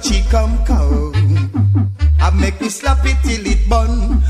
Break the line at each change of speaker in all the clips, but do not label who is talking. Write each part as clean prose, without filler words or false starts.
coachy come. I make me slap it till it bun.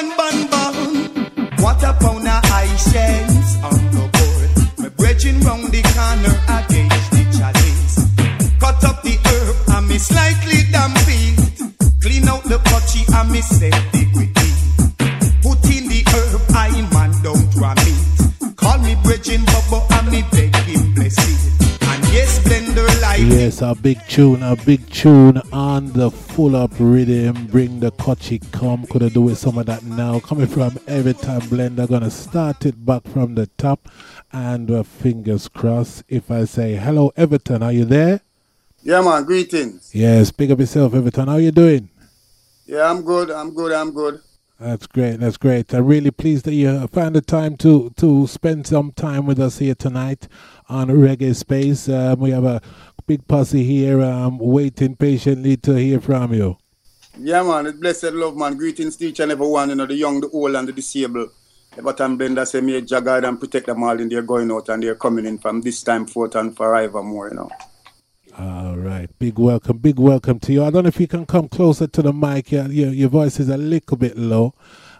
What a pound of Hisense on the board. Me bridging round the corner against the chalice. Cut up the herb and me slightly damp it. Clean out the coachy and me set the quickie. Put in the herb, I man don't want it. Call me bridging bubble and me beg him bless it. Yes, blender like
yes, a big tune on the full up rhythm. Bring the coachy come. Could I do with some of that now? Coming from Every Time Blender. Gonna start it back from the top, and fingers crossed. If I say hello, Everton, are you there?
Yeah, man. Greetings.
Yes, big up yourself, Everton. How you doing?
Yeah, I'm good.
That's great. I'm really pleased that you found the time to spend some time with us here tonight on Reggae Space. We have a big posse here waiting patiently to hear from you.
Yeah, man. It's blessed love, man. Greetings to each and every one, the young, the old, and the disabled. Every time Blender say me, guide and protect them all, and they're going out and they're coming in from this time forth and forevermore,
All right. Big welcome to you. I don't know if you can come closer to the mic. Your voice is a little bit low.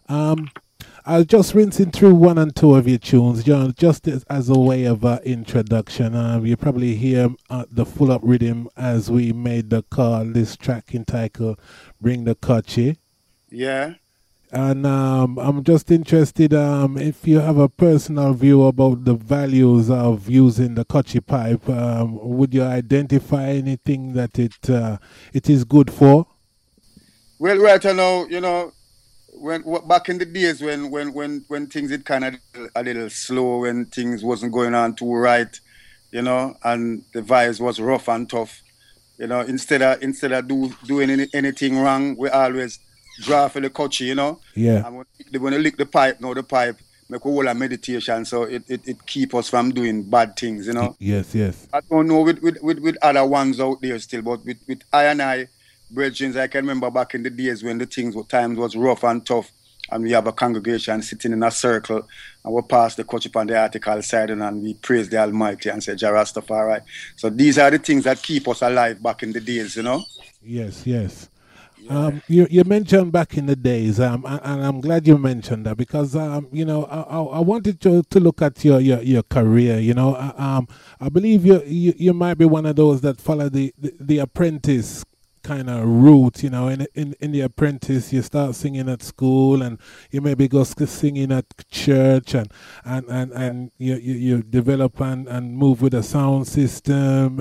I was just rinsing through one and two of your tunes, just as a way of introduction. You probably hear the full up rhythm as we made the call. This track entitled Bring the Coachy.
Yeah.
And I'm just interested if you have a personal view about the values of using the coachy pipe. Would you identify anything that it is good for?
Well, right now, when back in the days when things it kind of a little slow, when things wasn't going on too right, and the vibes was rough and tough, instead of doing anything wrong, we always draw for the coachy,
Yeah.
And when they lick the pipe, the pipe make a whole meditation, so it keep us from doing bad things,
Yes.
I don't know with other ones out there still, but with I and I, brethren, I can remember back in the days when times was rough and tough, and we have a congregation sitting in a circle, and we pass the coach on the article side, and we praise the Almighty and say, Jah Rastafari. So these are the things that keep us alive back in the days,
Yes. Yeah. You mentioned back in the days, and I'm glad you mentioned that because I wanted to look at your career. I believe you might be one of those that follow the apprentice kind of route. In the apprentice, you start singing at school, and you maybe go singing at church, and you develop and move with a sound system.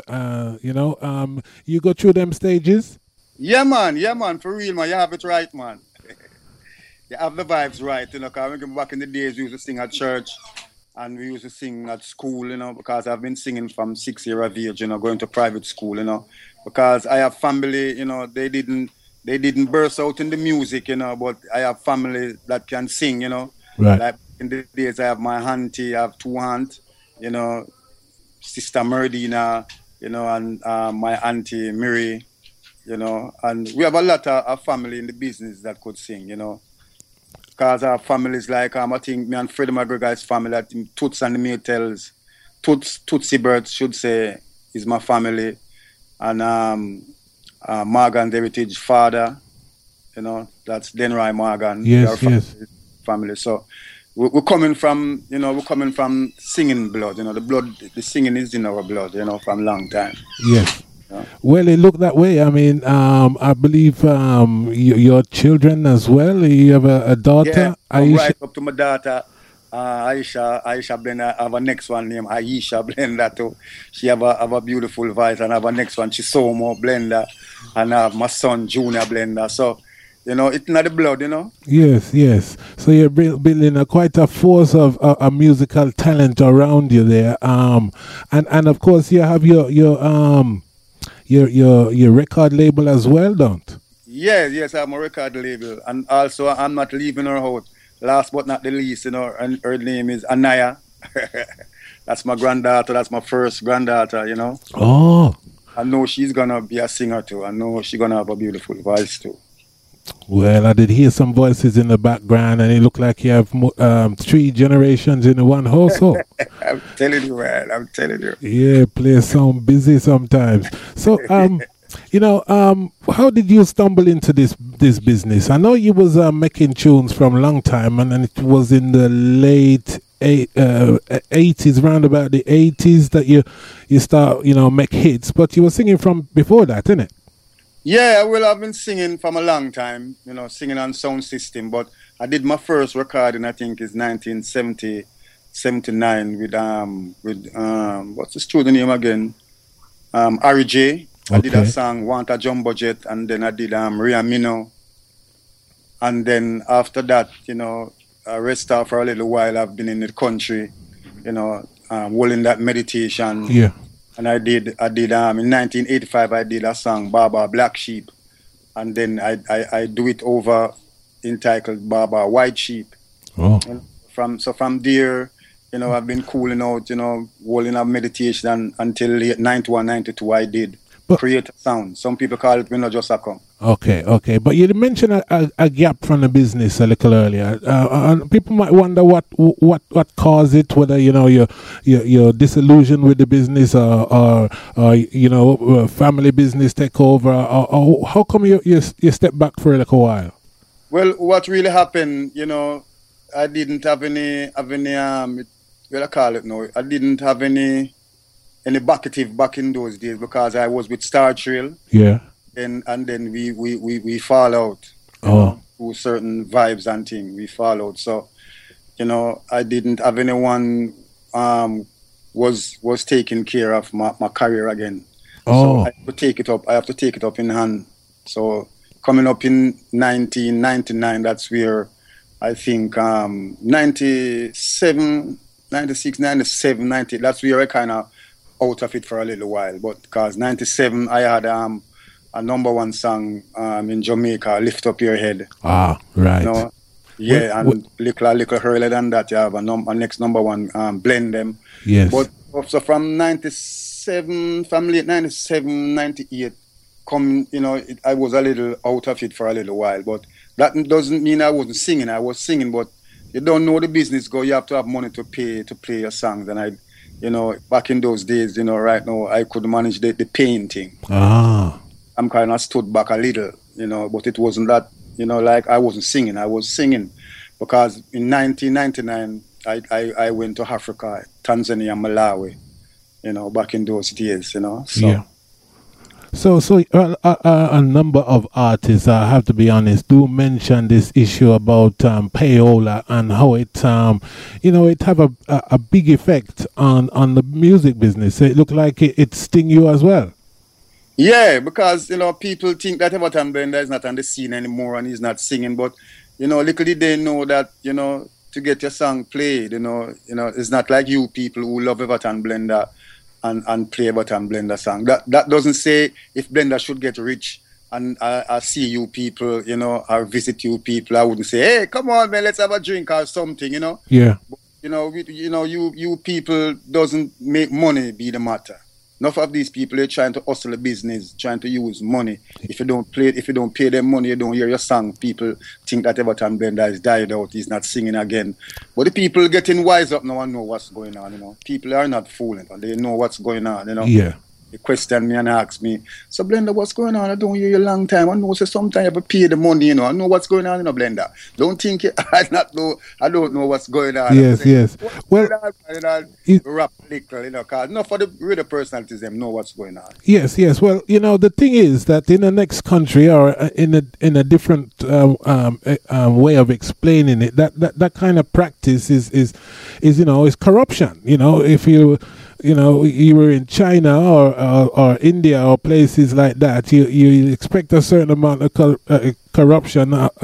You go through them stages.
Yeah, man, for real, man. You have it right, man. You have the vibes right, because back in the days, we used to sing at church and we used to sing at school, because I've been singing from 6 years of age, going to private school, because I have family, they didn't burst out in the music, but I have family that can sing,
Right.
Like in the days, I have my auntie, I have two aunts, Sister Merdina, and my auntie Miri. And we have a lot of family in the business that could sing, because our families like, I think me and Freddie McGregor's family, that Toots and the Maytels, Tootsie Birds should say, is my family. And Morgan's heritage father, that's Denry Morgan.
Yes.
Family. So we're coming from, singing blood, the singing is in our blood, from long time.
Yes. Well, it looked that way. I mean, I believe your children as well. You have a daughter.
Yeah,
Aisha.
Right up to my daughter, Aisha Blender. I have a next one named Aisha Blender too. She have a beautiful voice, and I have a next one, Chisomo Blender, and I have my son Junior Blender. So, it's not the blood,
Yes. So you're building quite a force of a musical talent around you there. And of course you have your record label as well, don't?
Yes, I have my record label, and also I'm not leaving her out. Last but not the least, and her name is Anaya. That's my granddaughter. That's my first granddaughter.
Oh.
I know she's gonna be a singer too. I know she's gonna have a beautiful voice too.
Well, I did hear some voices in the background, and it looked like you have 3 generations in one household.
I'm telling you, man. I'm telling you.
Yeah, place sound busy sometimes. So, How did you stumble into this business? I know you was making tunes from a long time, and then it was in the late 80s, round about the 80s, that you start, make hits. But you were singing from before that, innit?
Yeah, well, I've been singing from a long time, singing on sound system. But I did my first recording, I think, is 1970, 79 with what's the student name again? Harry J. I did a song, Want a Jumbo Jet, and then I did Ria Mino. And then after that, I rested for a little while. I've been in the country, holding that meditation.
Yeah.
And I did in 1985, I did a song, Baba Black Sheep. And then I do it over entitled Baba White Sheep.
Oh.
From there, I've been cooling out, holding up meditation until late 91, 92, I did. Create a sound. Some people call it just a come.
Okay. But you mentioned a gap from the business a little earlier. And people might wonder what caused it, whether, you're disillusioned with the business or family business take over, or how come you step back for a little while?
Well, what really happened, I didn't have any I didn't have any bucketive back in those days, because I was with Star Trail.
Yeah.
And then we fall out. Through certain vibes and things. We fall out. So, I didn't have anyone was taking care of my career again. So I have to take it up. I have to take it up in hand. So coming up in 1999, that's where I think 97, 96, 97, 90, that's where I kind of out of it for a little while. But because 97, I had a number one song in Jamaica, Lift Up Your Head.
Ah, right.
Yeah, and little earlier than that, you have a next number one, Blend Them.
Yes.
But so from 97, from late 97, 98, I was a little out of it for a little while. But that doesn't mean I wasn't singing. I was singing, but you don't know the business go. You have to have money to play your songs. And back in those days, right now, I could manage the painting.
Ah.
I'm kind of stood back a little, but it wasn't that, like I wasn't singing. I was singing because in 1999, I went to Africa, Tanzania, Malawi, back in those days, So.
Yeah. So a number of artists, I have to be honest, do mention this issue about payola and how it, it have a big effect on the music business. So it look like it sting you as well.
Yeah, because, people think that Everton Blender is not on the scene anymore and he's not singing. But, little did they know that, to get your song played, it's not like you people who love Everton Blender and play Everton Blender song. That doesn't say if Blender should get rich and I see you people, or visit you people, I wouldn't say, hey, come on, man, let's have a drink or something,
Yeah.
But, you people doesn't make money be the matter. Enough of these people are trying to hustle a business, trying to use money. If you don't pay them money, you don't hear your song. People think that Everton Blender has died out, he's not singing again. But the people getting wise up now and know what's going on, People are not fooling, they know what's going on,
Yeah.
They question me and ask me, so Blender, what's going on? I don't hear you a long time. I know sometimes you have to pay the money, I know what's going on, Blender. Don't think I don't know what's going on.
Yes. Well,
rap little, because not for the real personalities, them know what's going on.
Yes. Well, the thing is that in the next country or in a different way of explaining it, that kind of practice is corruption. If you were in China or India or places like that, you expect a certain amount of corruption, but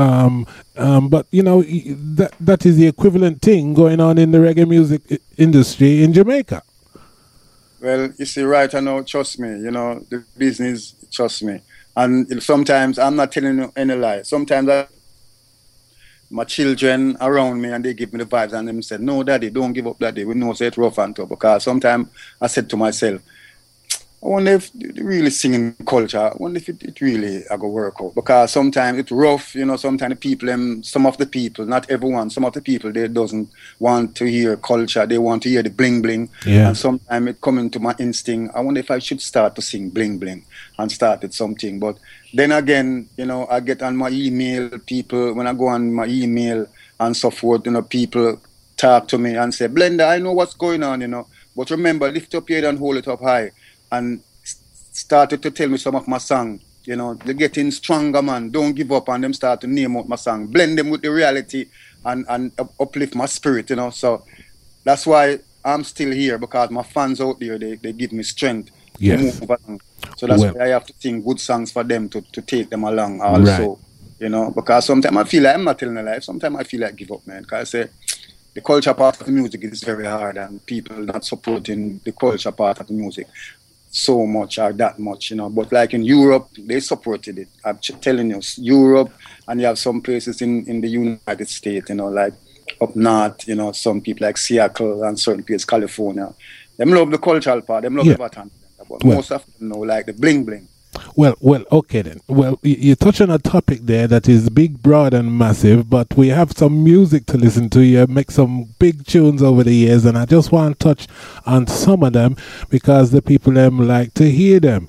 that is the equivalent thing going on in the reggae music industry in Jamaica.
Well, you see, right now, trust me, the business, trust me. And sometimes I'm not telling you any lie. Sometimes my children around me and they give me the vibes and them said, no, daddy, don't give up, daddy. We know it's rough and tough. Because sometimes I said to myself, I wonder if the really singing culture, I wonder if it really I go work out. Because sometimes it's rough, you know, sometimes the people, some of the people, not everyone, some of the people, they doesn't want to hear culture, they want to hear the bling bling.
Yeah.
And sometimes it come into my instinct, I wonder if I should start to sing bling bling and start with something. But then again, you know, I get on my email, people, when I go on my email and so forth, you know, people talk to me and say, Blender, I know what's going on, you know, but remember, lift up your head and hold it up high. And started to tell me some of my song, you know, they're getting stronger, man. Don't give up, and them start to name out my song, blend them with the reality, and uplift my spirit, you know. So that's why I'm still here, because my fans out there, they give me strength to move along. So that's why I have to sing good songs for them to take them along also, right. You know, because sometimes I feel like I'm not telling a lie. Sometimes I feel like give up, man, because I say the culture part of the music is very hard, and people not supporting the culture part of the music so much or that much, you know. But like in Europe, they supported it. I'm telling you, Europe, and you have some places in the United States, you know, like up north, you know, some people like Seattle and certain places, California. Them love the cultural part, them love the pattern. But most of them know like the bling bling.
Well, okay then. Well, you touch on a topic there that is big, broad, and massive, but we have some music to listen to. You make some big tunes over the years, and I just want to touch on some of them because the people them like to hear them.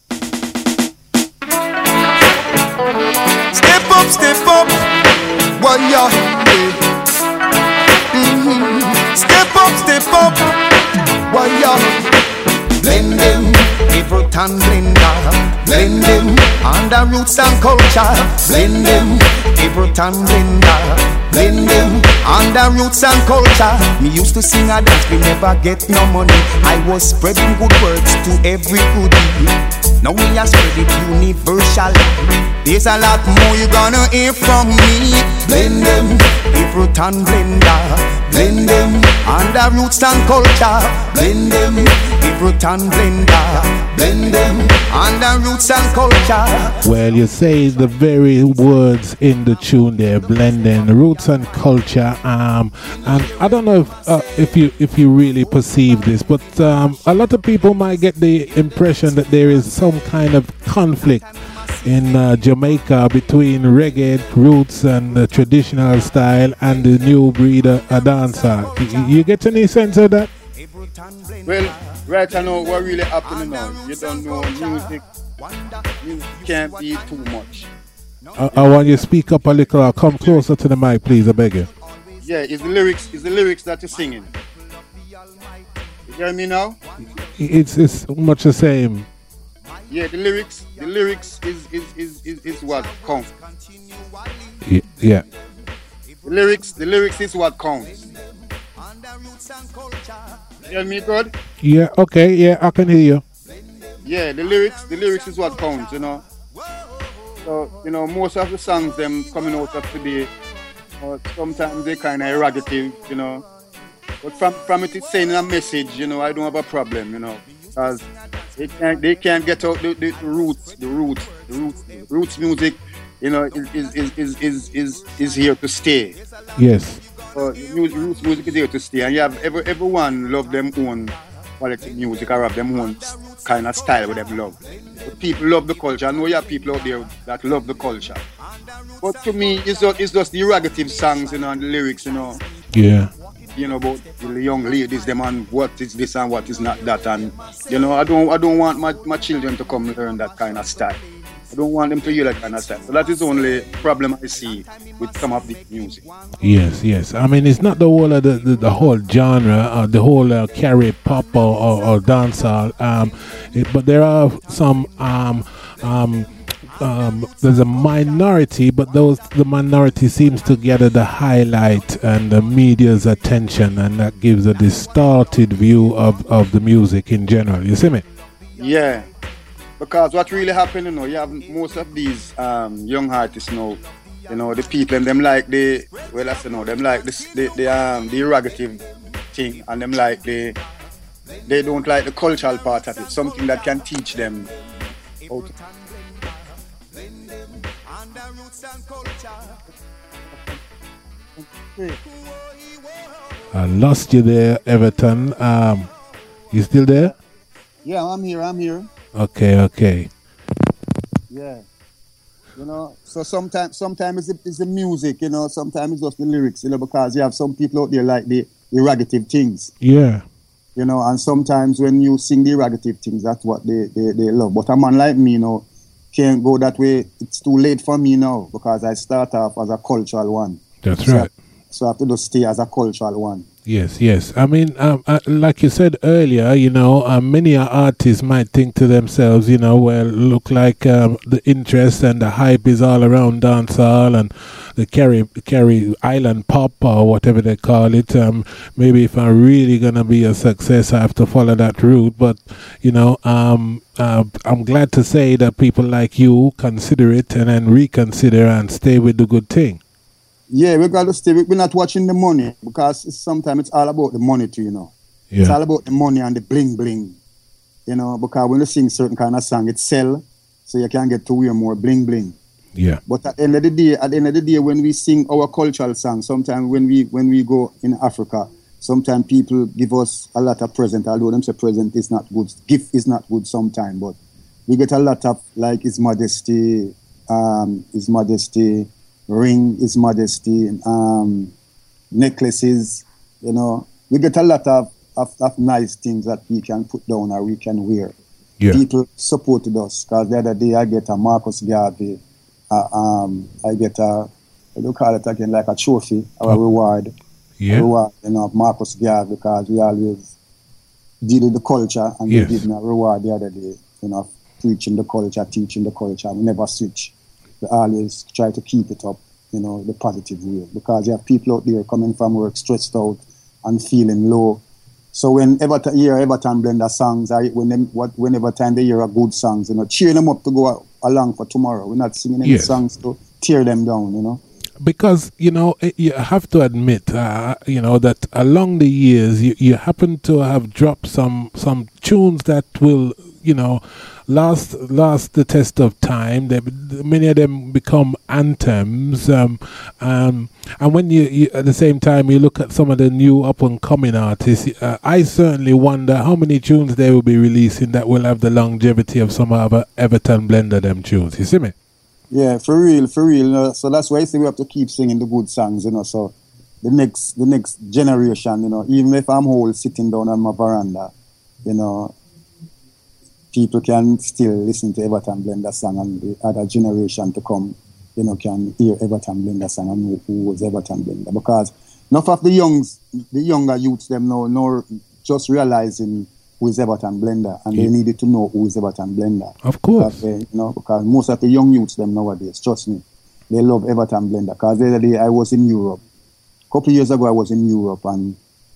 Step up, warrior. Step up, warrior. Blend them, Everett and Blender. Blend them, under roots and culture. Blend them, Everett and Blender. Blend them, under roots and culture. Me used to sing a dance, we never get no money. I was spreading good words to every goodie. Now we are spread it universal. There's a lot more you gonna hear from me. Blend them, Everett and Blender. Blend them, under roots and culture. Blend them, Everett and Blender. Blend them, under roots and culture.
Well, you say the very words in the tune there, blending roots and culture. And I don't know if you really perceive this, but a lot of people might get the impression that there is some kind of conflict in Jamaica between reggae roots and the traditional style and the new breed of dancer. You get any sense of that?
Well, right now what really happening now, you don't know music can't be too much.
I want you to speak up a little or come closer to the mic, please, I beg you.
Yeah, it's the lyrics that you're singing. You hear me now?
It's much the same.
Yeah, the lyrics is what counts.
Yeah.
The lyrics is what counts. You hear me good?
Yeah, okay, yeah, I can hear you.
Yeah, the lyrics is what counts, you know. So, you know, most of the songs them coming out of today, sometimes they kind of erogative, you know. But from it it's saying a message, you know, I don't have a problem, you know. Because they can't get out the roots music, you know, is here to stay.
Yes.
Roots music is here to stay, and you have everyone love them own quality music or have them own kind of style what they love. But people love the culture. I know you have people out there that love the culture. But to me, it's just the erogative songs, you know, and the lyrics, you know.
Yeah.
You know, about the young ladies, them, and what is this and what is not that, and you know, I don't want my children to come learn that kind of style. I don't want them to hear that kind of style. So that is the only problem I see with some of the music.
Yes. I mean, it's not the whole of the whole genre, the whole carry pop or dancehall. But there are some. There's a minority, but the minority seems to gather the highlight and the media's attention, and that gives a distorted view of the music in general. You see me?
Yeah, because what really happened, you know, you have most of these young artists now, you know, the people and them like them like the erogative thing, and them like they don't like the cultural part of it, something that can teach them how to.
I lost you there, Everton. You still there?
Yeah, I'm here. I'm here.
Okay.
Yeah. You know, so sometimes it's the music, you know, sometimes it's just the lyrics, you know, because you have some people out there like the ergative things,
Yeah.
you know, and sometimes when you sing the ergative things, that's what they love. But a man like me, you know, can't go that way. It's too late for me now because I start off as a cultural one.
That's
So,
right.
so I have to just stay as a cultural one.
Yes. I mean, like you said earlier, you know, many artists might think to themselves, you know, well, look like the interest and the hype is all around dancehall and the carry island pop or whatever they call it. Maybe if I'm really gonna be a success, I have to follow that route. But you know, I'm glad to say that people like you consider it and then reconsider and stay with the good thing.
Yeah, we got to stay. We're not watching the money because sometimes it's all about the money too, you know. It's all about the money and the bling bling, you know, because when you sing certain kind of song, it sell, so you can get to wear more bling bling.
Yeah.
But at the end of the day, when we sing our cultural songs, sometimes when we go in Africa, sometimes people give us a lot of present, although them say present is not good, gift is not good sometimes, but we get a lot of like His Majesty, ring, His Majesty, necklaces, you know. We get a lot of nice things that we can put down or we can wear.
Yeah.
People supported us because the other day I get a Marcus Garvey, I get what do you call it again, like a trophy or a reward.
Yeah.
A reward, you know, of Marcus Garvey because we always deal with the culture and
Yes.
they give me a reward the other day, you know, preaching the culture, teaching the culture. We never switch. We always try to keep it up, you know, the positive way. Because you have people out there coming from work stressed out and feeling low. So whenever you hear Everton Blender songs, whenever time they hear a good songs, you know, cheer them up to go along for tomorrow. We're not singing any songs to tear them down, you know.
Because, you know, you have to admit, you know, that along the years, you happen to have dropped some tunes that will, you know, last the test of time. Many of them become anthems. And when you at the same time, you look at some of the new up-and-coming artists, I certainly wonder how many tunes they will be releasing that will have the longevity of some other Everton Blender them tunes. You see me?
Yeah, for real. You know? So that's why I say we have to keep singing the good songs, you know. So the next generation, you know, even if I'm old sitting down on my veranda, you know, people can still listen to Everton Blender song, and the other generation to come, you know, can hear Everton Blender song and know who was Everton Blender. Because enough of the younger youths them know just realizing who is Everton Blender, and they needed to know who is Everton Blender.
Of course.
Because most of the young youths them nowadays, trust me, they love Everton Blender. Because the other day I was in Europe. A couple of years ago I was in Europe, and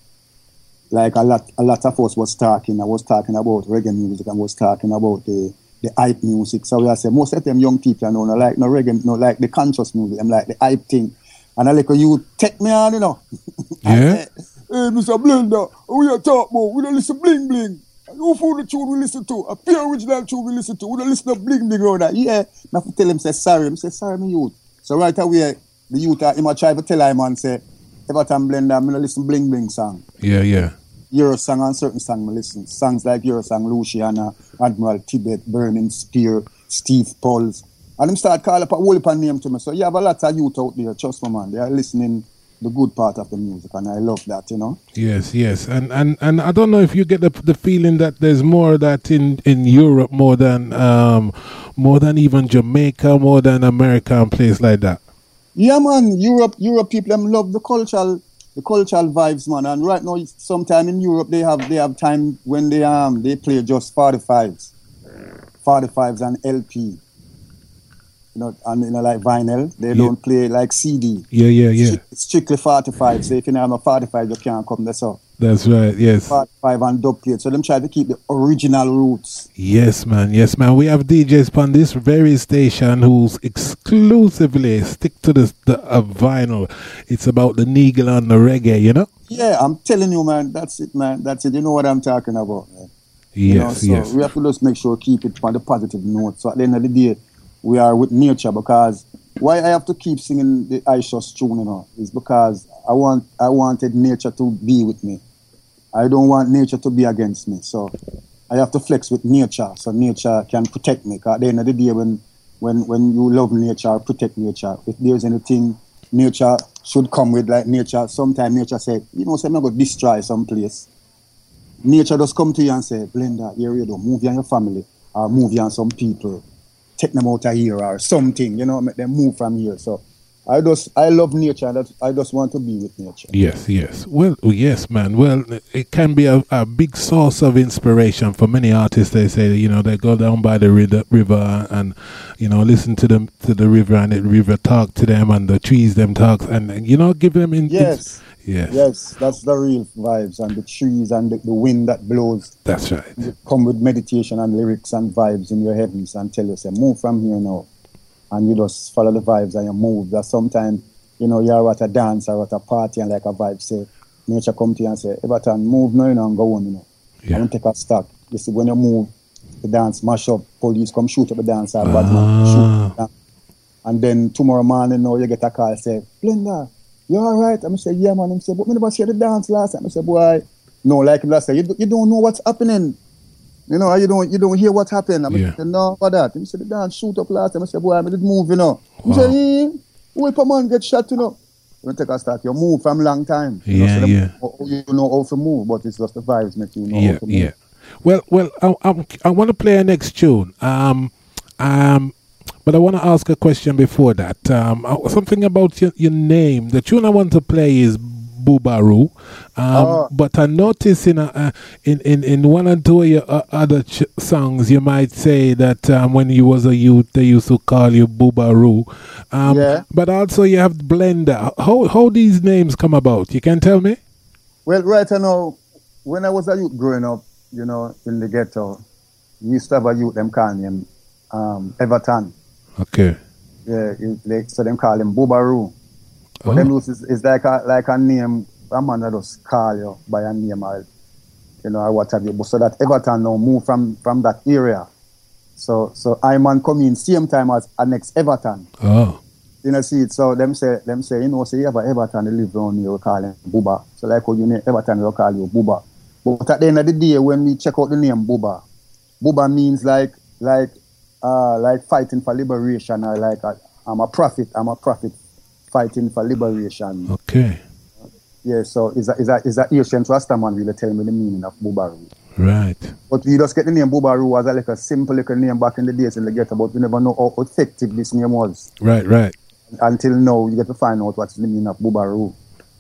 like a lot of us was talking. I was talking about reggae music and was talking about the hype music. So I said most of them young people know no like no reggae, no like the conscious music. I'm like the hype thing. And I like you take me on, you know.
Yeah.
Hey, Mr. Blender, we are talk about, we don't listen bling bling. Who food the tune we listen to? A pure original tune we listen to. We don't listen to bling bling around that. Yeah. I have to tell him, say sorry. I say, sorry, my youth. So right away, the youth, he might try to tell him and say, Everton Blender, I'm going to listen bling bling song.
Yeah.
Euro song and certain song I listen. Songs like Euro song, Luciana, Admiral Tibet, Burning Spear, Steve Pauls. And them start calling up a whole heap of name to me. So you have a lot of youth out there, trust me, man. They are listening the good part of the music, and I love that, you know.
Yes, and I don't know if you get the feeling that there's more of that in Europe more than even Jamaica, more than America and places like that.
Yeah, man, Europe people them love the cultural vibes, man. And right now, sometime in Europe they have time when they play just 45s and LP. You know, and you know, like vinyl, they don't play like CD.
Yeah.
It's strictly 45. So if you don't have a 45, you can't come there. So
that's right. Yes.
45 and dub plate. So them try to keep the original roots.
Yes, man. We have DJs on this very station who's exclusively stick to the vinyl. It's about the Neagle and the reggae, you know.
Yeah, I'm telling you, man. That's it, man. That's it. You know what I'm talking about, man.
Yes,
you know, so we have to just make sure keep it on the positive note. So at the end of the day, we are with nature, because why I have to keep singing the Ishos tune, you know, is because I wanted nature to be with me. I don't want nature to be against me. So
I have to flex with nature, so nature can protect me. 'Cause at the end of the day, when you love nature, protect nature, if there's anything nature should come with, like nature, sometimes nature say, I'm going to destroy some place. Nature just come to you and say, Blender, here you go, move you and your family, or move you and some people, take them out of here or something, make them move from here. So I love nature. I just want to be with nature.
Yes. Well, yes, man. Well, it can be a big source of inspiration for many artists. They say, they go down by the river and, listen to the river, and the river talk to them, and the trees them talk, and give them
Yes, that's the real vibes, and the trees and the wind that blows.
That's right.
You come with meditation and lyrics and vibes in your heavens and tell you, say, move from here now. And you just follow the vibes and you move. That sometimes, you're at a dance or at a party and like a vibe say, nature come to you and say, Everton, move now, and go on,
Yeah.
And take a stock. You see, when you move, the dance mash up, police come shoot up the dance, or Batman shoot up the dance. And then tomorrow morning, you get a call, say, Blender, you all right? I'm say, yeah, man. I'm say, but me never see the dance last time. I say, boy, no, like last time, you don't know what's happening. You don't hear what happened. I say, no, for that. He said, the dance shoot up last time. I said, boy, I did move, He said, wait for man get shot, When take a start, you move from long time. You know how to move, but it's just the vibes make you know how to move.
Yeah. Well, I want to play a next tune. But I want to ask a question before that. Something about your name. The tune I want to play is Boobaroo, but I notice in one or two of your other songs, you might say that when you was a youth, they used to call you Boobaroo. But also you have Blender. How these names come about? You can tell me?
Well, right now, when I was a youth growing up, in the ghetto, we used to have a youth, them call him Everton.
Okay.
Yeah, so them call him Boobaroo. But them is like a name, a man that just call you by a name or what have you. But so that Everton now move from that area. So I man come in same time as our next Everton.
Oh.
See it. So them say, say you have a Everton, they live around here, we call him Booba. So like how you name Everton, we call you Booba. But at the end of the day, when we check out the name Booba means like fighting for liberation, or like I'm a prophet fighting for liberation.
Okay.
Yeah, so is a ancient Rastaman really tell me the meaning of Boobaroo.
Right.
But we just get the name Boobaroo as a simple little name back in the days in the ghetto, but we never know how effective this name was.
Right.
Until now, you get to find out what's the meaning of Boobaroo.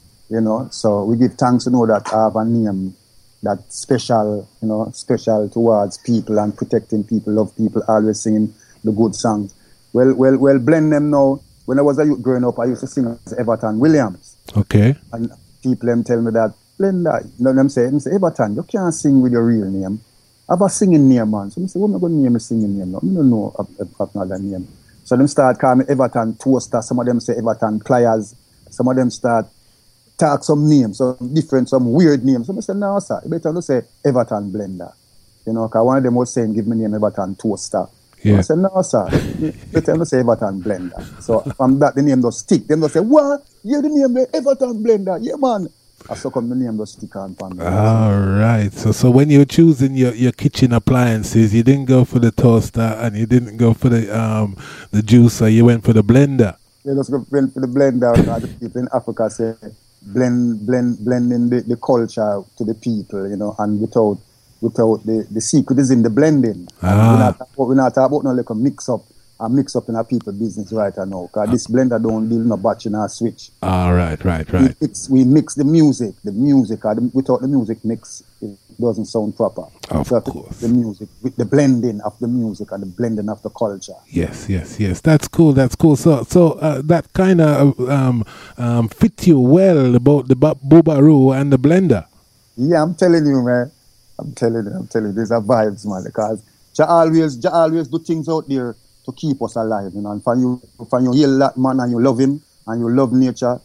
So we give thanks to know that I have a name that's special, special towards people and protecting people, love people, always singing the good songs. Well, blend them now. When I was a youth growing up, I used to sing as Everton Williams.
Okay.
And people them tell me that, Blender, them say, Everton, you can't sing with your real name. I have a singing name, man. So I say, what am I going to name a singing name? I don't know another name. So them start calling me Everton Toaster. Some of them say Everton Pliers. Some of them start talk some names, some weird names. So I say, no, sir, you better not say Everton Blender. Because one of them was saying, give me name Everton Toaster.
Yeah.
I said, no, sir. Better not say Everton Blender. So from that, the name does stick. Them just say, what? You the name Everton Blender? Yeah, man. So come the name does stick on.
All right. So when you're choosing your kitchen appliances, you didn't go for the toaster and you didn't go for the juicer. You went for the blender.
Yeah, just went for the blender. The people in Africa say blending the culture to the people, and without the secret is in the blending. We're not talking about no like a mix up in our people business right now. Because this blender don't deal no batch in our switch.
Right.
We mix the music. Without the music mix, it doesn't sound proper.
Of course.
The music, with the blending of the music and the blending of the culture.
Yes. That's cool. So that kind of fit you well about the Boobaroo and the blender.
Yeah, I'm telling you, man. I'm telling you, these are vibes, man. Because Jah always do things out there to keep us alive, And for you heal that man and you love him and you love nature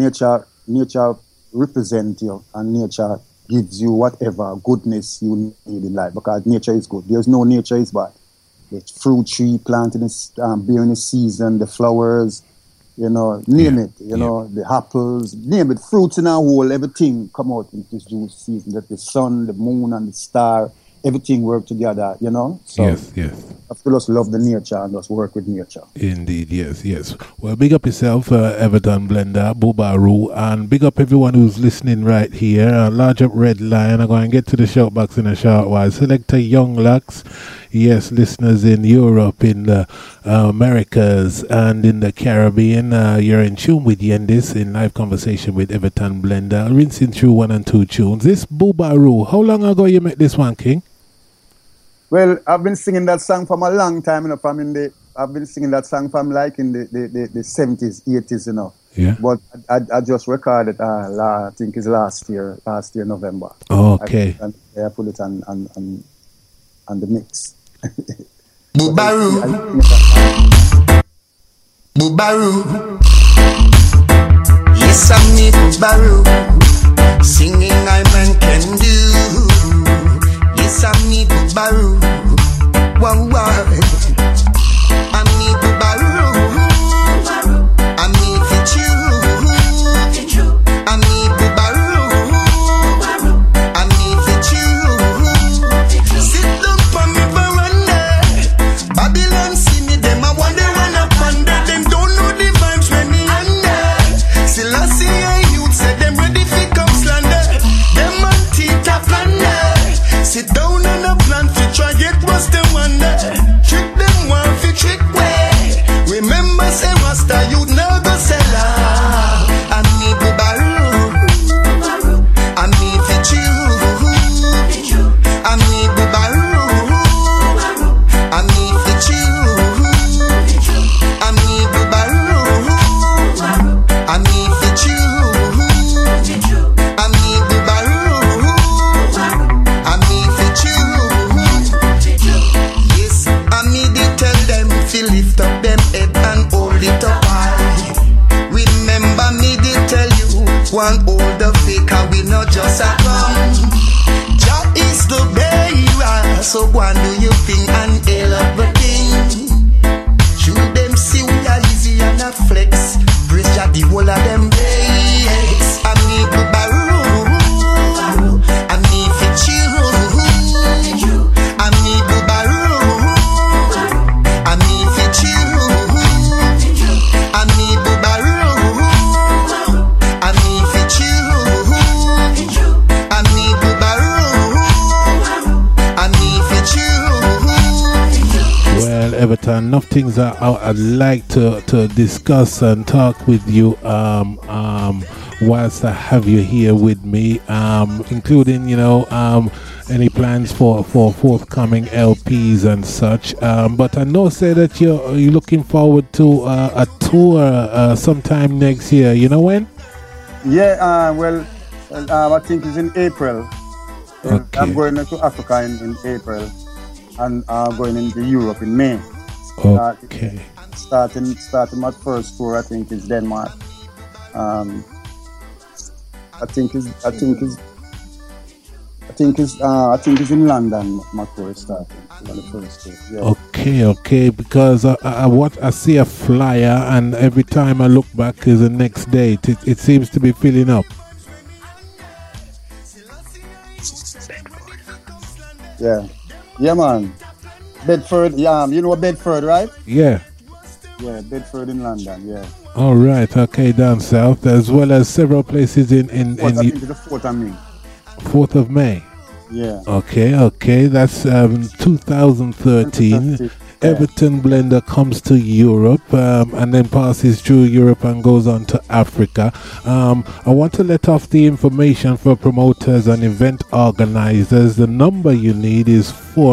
represents you and nature gives you whatever goodness you need in life. Because nature is good. There's no nature is bad. The fruit tree planted bearing the season, the flowers, name it, the apples, name it, fruits in our whole, everything come out in this June season. That the sun, the moon, and the star, everything work together, you know. So
yes.
I feel just love the nature and just work with nature.
Indeed, yes. Well, big up yourself, Everton Blender, Bubaru, and big up everyone who's listening right here. Large up Red Lion. I'm going to get to the shout box in a short while. Selector Young Lux. Yes, listeners in Europe, in the Americas, and in the Caribbean, you're in tune with Yendis in live conversation with Everton Blender, rinsing through 1 and 2 tunes. This Bubaru, how long ago you met this one, King?
Well, I've been singing that song for a long time, you know. I've been singing that song from like in the 70s, 80s, you know.
Yeah.
But I just recorded, I think it's last year November.
Okay.
I put it on the mix.
Bubaru. Yes, I'm me Bubaru. Singing I man can do. Yes, I'm me Bubaru. Wow. I'm me Bubaru. I'm me fit you. I'm me Bubaru. I'm me fit you. Sit down for me veranda. Babylon see me, them I wonder when I ponder. Them don't know the vibes when me under. Still I see a youth say them ready fi come slander. Them anti-ta plunder. Sit down and a plan fi try get what's them wonder. Trick them one fi trick way. Remember say Rasta you now go sell out. I'm me Bubaru. I'm me fit you. I'm me Bubaru. I'm me fit you. I'm me Bubaru. I'm me fit you. I'm me Bubaru. I'm me fit you. Yes, I'm me they tell them to lift up them head and hold it up high. Remember me they tell you one hold the faker we not just a come. Jah is the bearer, so go and do your thing and hail up the king. Should them see we are easy and a flex. Praise Jah the whole of them days. I'm me Bubaru. I'm me fit you. I'm me Bubaru. I'm me fit you. I'm me Bubaru. I'm me fit you. I'm me Bubaru. I'm me fit you.
Well, Everton, enough things that I'd like to discuss and talk with you whilst I have you here with me, including, any plans for forthcoming LPs and such. But I know, say that you're looking forward to a tour sometime next year. You know when?
Yeah, I think it's in April.
Okay.
I'm going to Africa in April, and going into Europe in May.
Okay.
Starting my first tour, I think is Denmark. I think it's in London. My tour is starting. The first tour. Yeah.
Okay. Because I see a flyer, and every time I look back is the next date. It seems to be filling up.
Yeah, man. Bedford. Yeah, you know Bedford, right?
Yeah.
Yeah, Bedford in London. Yeah.
All right. Okay, down south, as well as several places in
I think it's the 4th of May.
4th of May.
Yeah.
Okay. That's 2013. Everton Blender comes to Europe and then passes through Europe and goes on to Africa. I want to let off the information for promoters and event organizers. The number you need is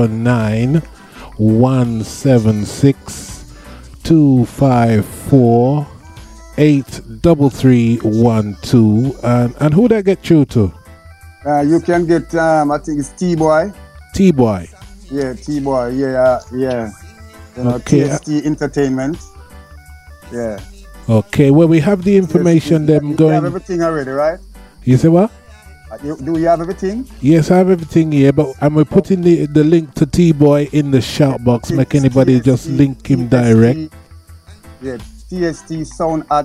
49176-254-83312. And who I get through to?
You can get, I think it's T-Boy.
T-Boy.
Yeah, T-Boy. Yeah.
Okay.
TST Entertainment. Yeah.
Okay, well, we have the information them going.
You have everything already, right?
You say what?
Do you have everything?
Yes, I have everything here, but we're putting the link to T-Boy in the shout box. Make anybody just link him direct.
Yeah, TST Sound at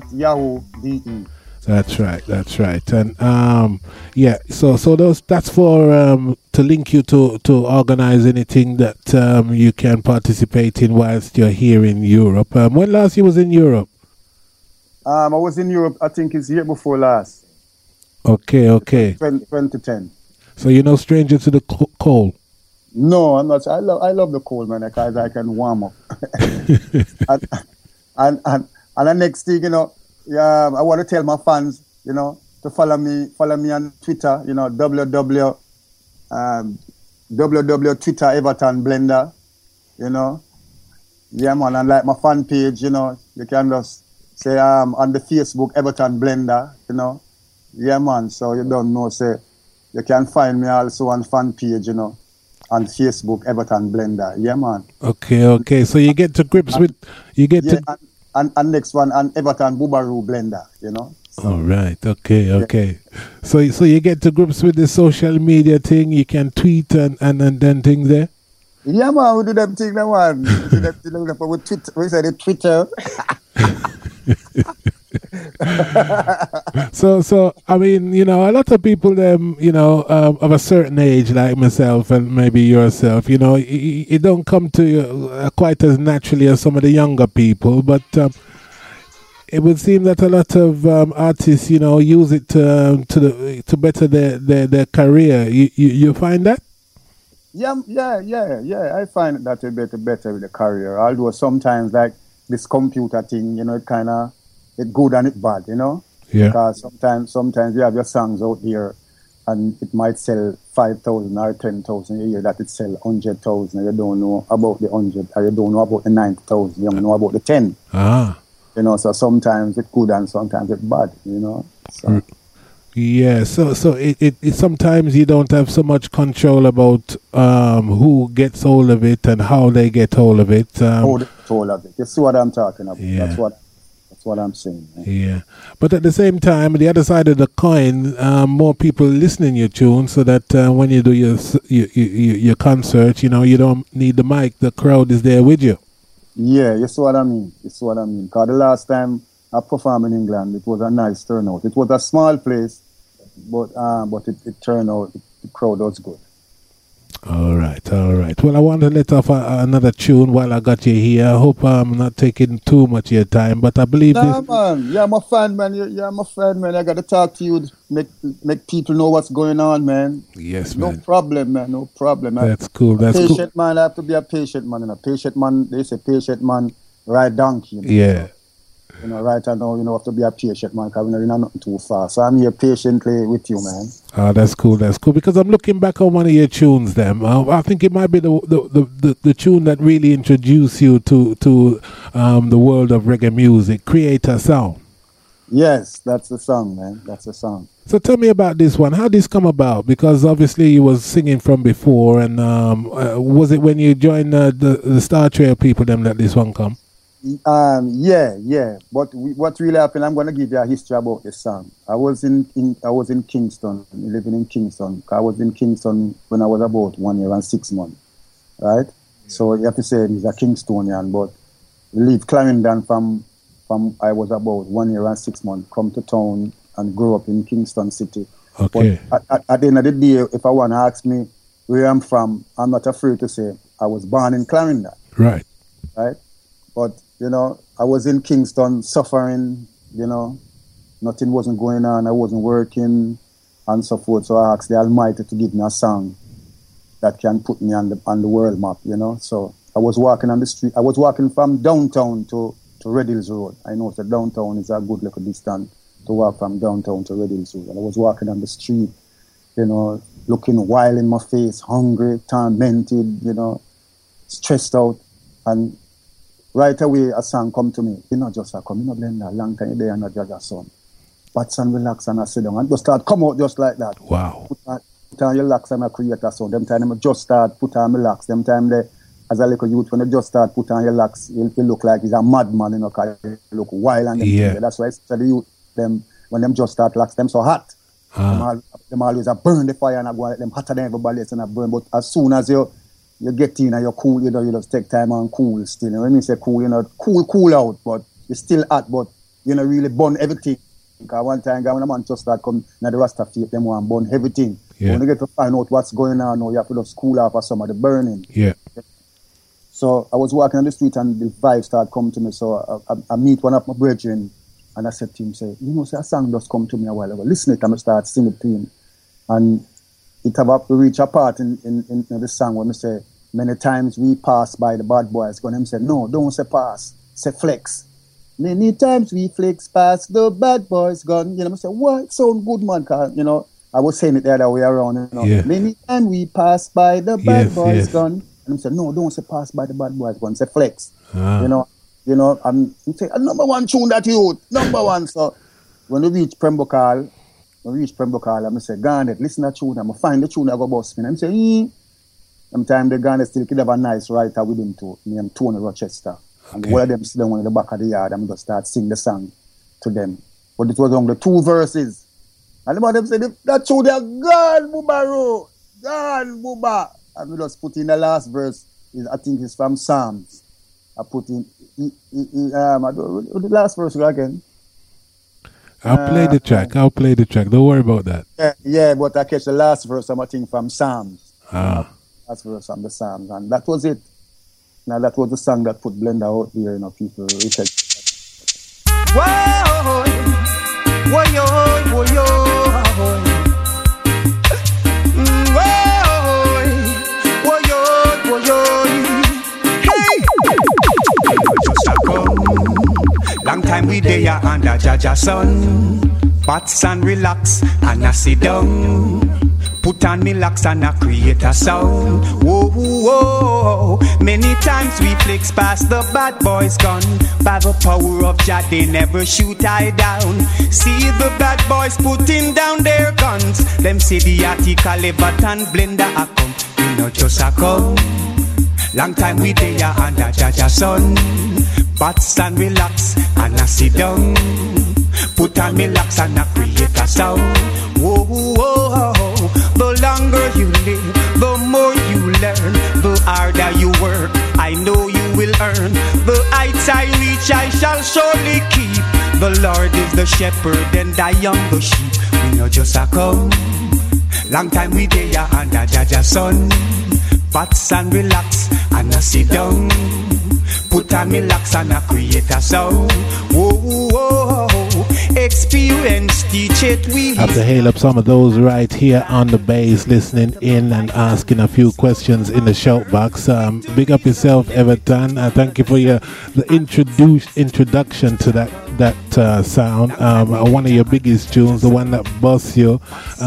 Yahoo.de.
That's right. And yeah, so that's for to link you to organize anything that you can participate in whilst you're here in Europe. When last you was in Europe?
I was in Europe, I think it's year before last.
Okay.
2010.
So you're no stranger to the cold?
No, I'm not. I love the cold, man, because I can warm up. and the next thing, you know, I want to tell my fans, you know, to follow me on Twitter, you know, www Twitter Everton Blender, you know. Yeah, man, and like my fan page, you know, you can just say on the Facebook Everton Blender, you know. Yeah, man, so you don't know, say, you can find me also on fan page, you know, on Facebook Everton Blender. Yeah, man.
Okay. So you get to grips with,
and next one, on Everton Bubaru Blender, you know. So,
all right. Okay. So you get to grips with the social media thing. You can tweet and then things there.
Yeah, man, we do them thing, that one. We do them thing, with Twitter. We say the Twitter.
So I mean, you know, a lot of people, you know, of a certain age, like myself and maybe yourself, you know, it don't come to you quite as naturally as some of the younger people, but it would seem that a lot of artists, you know, use it to better their career. You find that?
Yeah. I find that a bit better with the career. Although sometimes, like this computer thing, you know, it kind of it's good and it's bad, you know.
Yeah.
Because sometimes you have your songs out here, and it might sell 5,000 or 10,000 a year. That it sell 100,000. You don't know about the 100, or you don't know about the 90,000. You don't know about the 10. You know, so sometimes it's good and sometimes it's bad. You know. So.
Yeah, so it sometimes you don't have so much control about who gets hold of it and how they get hold of it.
How they get hold of it. You see what I'm talking about?
Yeah.
That's what I'm saying. Man.
Yeah, but at the same time, the other side of the coin, more people listening your tune, so that when you do your concert, you know, you don't need the mic. The crowd is there with you.
Yeah, you see what I mean. Because the last time I performed in England, it was a nice turnout. It was a small place. But it turned out the crowd was good.
All right. Well, I want to let off another tune while I got you here. I hope I'm not taking too much of your time, but I believe
man. Yeah, I'm a fan, man. Yeah, I'm a fan, man. I got to talk to you, make people know what's going on, man.
Yes, man.
No problem, man. No problem.
That's cool.
Patient man. I have to be a patient man. A patient man. They say patient man ride donkey. You know?
Yeah.
You know, right now, you know, have to be a patient, man, because we're not nothing too far. So I'm here patiently with you, man.
Oh, that's cool. Because I'm looking back on one of your tunes, I think it might be the tune that really introduced you to the world of reggae music, Creator Sound.
Yes, that's the song, man. That's the song.
So tell me about this one. How did this come about? Because obviously you was singing from before, and was it when you joined the Star Trail people that this one come?
Yeah. But what really happened? I'm going to give you a history about this song. I was in Kingston, living in Kingston. I was in Kingston when I was about 1 year and 6 months, right? Yeah. So you have to say he's a Kingstonian, but leave Clarendon from I was about 1 year and 6 months, come to town and grew up in Kingston City.
Okay.
But at the end of the day, if I want to ask me where I'm from, I'm not afraid to say I was born in Clarendon.
Right.
But, you know, I was in Kingston suffering, you know, nothing wasn't going on, I wasn't working and so forth. So I asked the Almighty to give me a song that can put me on the world map, you know. So I was walking on the street. I was walking from downtown to Red Hills Road. I know that downtown is a good little distance to walk from downtown to Red Hills Road. And I was walking on the street, you know, looking wild in my face, hungry, tormented, you know, stressed out. And right away, a song come to me. You know, just a come, you know, Blender, long time there and not just a son. Bats and relax and I sit down and just start come out just like that.
Wow.
Put on your locks and I create a sound. Them time I just start put on my locks. Them time they, as a little youth, when they just start put on your locks, you look like he's a madman, you know, because you look wild and
yeah.
That's why the youth, them when them just start locks, them so hot. Them always burn the fire and I go at them hotter than everybody else and I burn. But as soon as you get in and you're cool, you know, you just take time and cool still. You know, when you say cool, you know, cool out, but you're still hot, but you know, really burn everything. Because one time, when a man just start coming, now the Rasta feet, them want burn everything.
Yeah.
When you get to find out what's going on now, you have to just cool off of some of the burning.
Yeah.
So I was walking on the street and the vibe started coming to me. So I meet one of my brethren and I said to him, say, you know, say a song just come to me a while ago. Listen it and I start singing it to him. And it have up to reach a part in the song where I say, many times we pass by the bad boys. When him say, no, don't say pass, say flex. Many times we flex past the bad boys gone. You know, I say, what? It sound good, man. Cause, you know, I was saying it the other way around. You know,
yeah.
Many times we pass by the bad boys gone. And I said, no, don't say pass by the bad boys gone. Say flex. You know, and he say, number one tune that youth, number one. So when we reach Pembroke Hall, I say, Garnet, listen to that tune. I'm going to find the tune I go bust me. And I say, sometimes the Garnet still could have a nice writer with him too, named Tony Rochester. And one of them sit down in the back of the yard and just start sing the song to them. But it was only 2 verses. And the man them said, that tune there, God, Bubaro, God, Buba. And we just put in the last verse, I think it's from Psalms. I put in, the last verse again.
I'll play the track. Don't worry about that.
Yeah, but I catch the last verse, I think, from Psalms. Last verse from the Psalms. And that was it. Now, that was the song that put Blender out there, you know, people.
Long time we there under Jaja sun. Bats and relax and I sit down. Put on me locks and I create a sound. Whoa, whoa. Many times we flex past the bad boys gun. By the power of Jah, they never shoot I down. See the bad boys putting down their guns. Them say the article Levat and Blender a come. We not just a come. Long time we there under Jaja sun. Bats and relax and I sit down. Put on me locks and I create a sound. Whoa, whoa. The longer you live, the more you learn. The harder you work, I know you will earn. The heights I reach, I shall surely keep. The Lord is the shepherd and I am the sheep. We not just a come. Long time we there under Jaja sun. Bats and relax and I sit down. Put on me locks and I create a sound. Whoa, whoa. Experience, teach it we.
Have to hail up some of those right here on the base, listening in and asking a few questions in the shout box. Big up yourself, Everton. Thank you for the introduction to that sound. One of your biggest tunes, the one that busts you.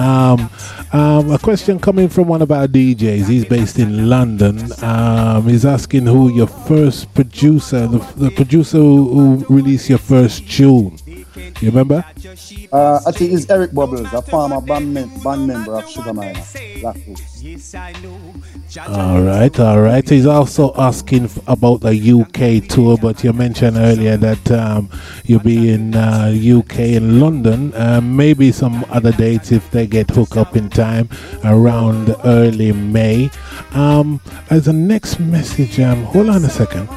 A question coming from one of our DJs. He's based in London. He's asking who your first producer, the producer who released your first tune. You remember?
I think it's Eric Bubbles, a former band member of Sugar Minor, Black Roots.
All right. He's also asking about the UK tour, but you mentioned earlier that you'll be in UK and London. Maybe some other dates if they get hooked up in time around early May. As a next message, hold on a second.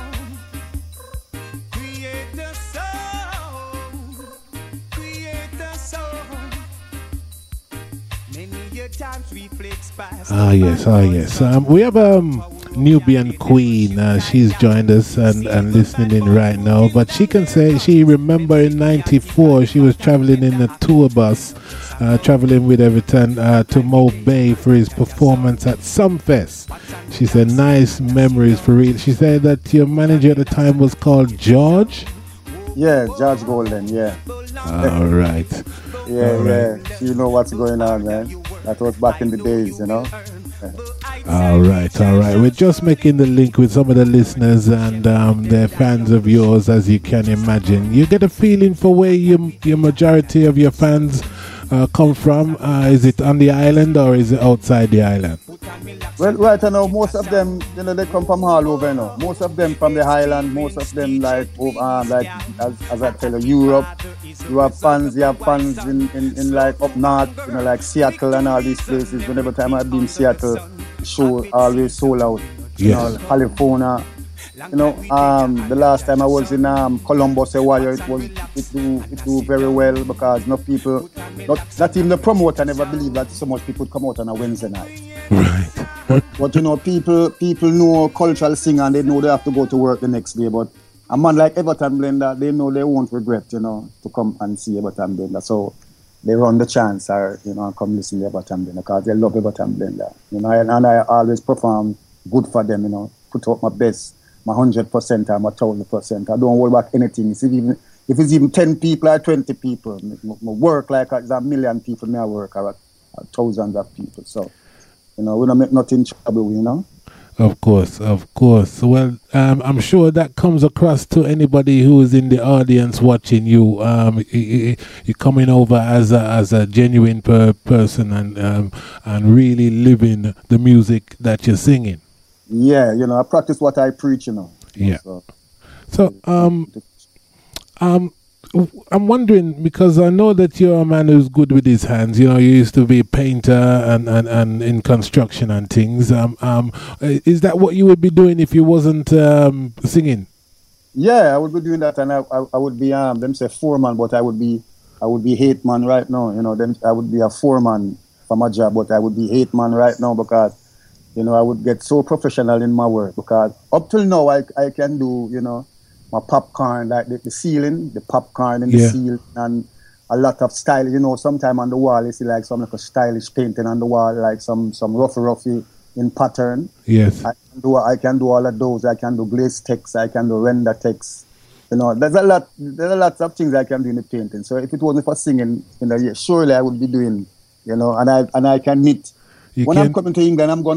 Yes. We have Nubian Queen. She's joined us and listening in right now. But she can say she remember in '94 she was traveling in a tour bus, traveling with Everton to Mo Bay for his performance at Sumfest. She said nice memories for real. She said that your manager at the time was called George.
Yeah, George Golden. Yeah.
All right.
Yeah. You know what's going on, man. That was back in the days, you know.
All right. We're just making the link with some of the listeners and they're fans of yours, as you can imagine. You get a feeling for where your majority of your fans come from. Is it on the island or is it outside the island?
Well, right now, most of them, you know, they come from all over, you know. Most of them from the Highland, most of them like as I tell you, Europe. You have fans in like up north, you know, like Seattle and all these places. Whenever time I've been in Seattle, the show always sold out.
Yes.
You know, California, You know, the last time I was in Columbus, Ohio, it do very well because no people, not even the promoter never believed that so much people come out on a Wednesday night.
Right.
But you know, people know cultural singer and they know they have to go to work the next day. But a man like Everton Blender, they know they won't regret, you know, to come and see Everton Blender. So they run the chance or, you know, come listen to Everton Blender because they love Everton Blender. You know, and I always perform good for them, you know, put out my best, my 100% or my 1,000%. I don't hold back anything. If it's even 10 people or 20 people, I work like it's a million people, me I work or thousands of people. So, you know, we don't make nothing trouble, you know.
Of course. Well, I'm sure that comes across to anybody who is in the audience watching you. You're coming over as a genuine person and really living the music that you're singing.
Yeah, you know, I practice what I preach, you know.
Yeah. So, I'm wondering, because I know that you're a man who's good with his hands. You know, you used to be a painter and in construction and things. Is that what you would be doing if you wasn't singing?
Yeah, I would be doing that, and I would be them say foreman, but I would be hate man right now. You know, then I would be a foreman for my job, but I would be hate man right now because, you know, I would get so professional in my work because up till now I can do, you know, my popcorn, like the ceiling, the popcorn in the ceiling, and a lot of style. You know, sometime on the wall, you see like some like a stylish painting on the wall, like some roughy in pattern.
Yes.
I can do all of those. I can do glaze text. I can do render text. You know, there's a lot of things I can do in the painting. So if it wasn't for singing, you know, surely I would be doing, you know, and I can knit. I'm coming to England, I'm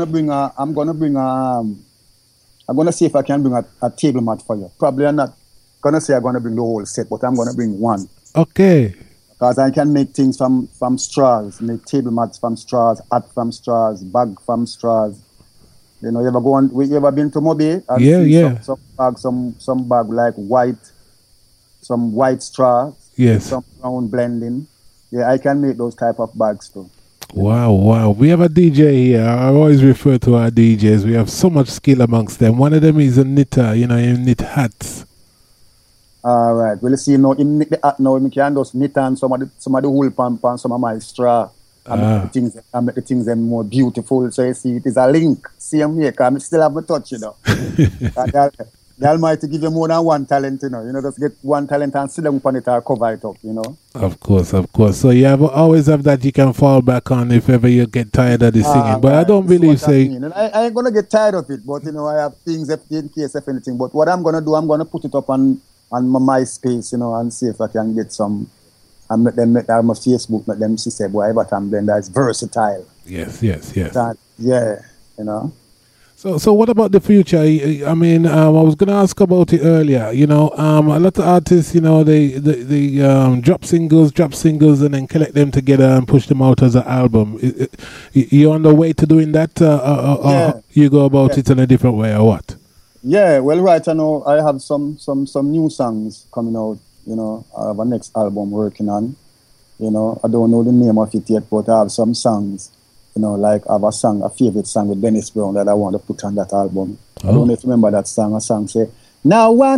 gonna see if I can bring a table mat for you. Probably I'm not gonna say I'm gonna bring the whole set, but I'm gonna bring one.
Okay.
Because I can make things from straws, make table mats from straws, hat from straws, bag from straws. You know, you ever been to Moby?
Yeah.
Some bag like some white straws.
Yes.
Some brown blending. Yeah, I can make those type of bags too.
Wow. We have a DJ here. I always refer to our DJs. We have so much skill amongst them. One of them is a knitter, you know, he knit hats.
All right. Well, you see, now, in knit the hat now, I can just knit on some of the wool pump and some of my straw. And make the things them more beautiful. So you see, it is a link. Same here, because I still have my touch, you know. The Almighty give you more than one talent, you know. You know, just get one talent and sit down upon it or cover it up, you know.
Of course. So you always have that you can fall back on if ever you get tired of the singing. But I don't believe
I ain't going to get tired of it, but, you know, I have things in case of anything. But what I'm going to do, I'm going to put it up on my MySpace, you know, and see if I can get some, and make them, on my Facebook, make them see, boy, Everton Blender is versatile.
Yes.
Yeah, you know.
So what about the future? I mean, I was going to ask about it earlier. You know, a lot of artists, you know, they drop singles, and then collect them together and push them out as an album. You on the way to doing that, or you go about it in a different way, or what?
Yeah, well, right now I have some new songs coming out. You know, I have a next album working on. You know, I don't know the name of it yet, but I have some songs. You know, like I have a favorite song with Dennis Brown that I want to put on that album. I don't know if you remember that song. A song say, "Now I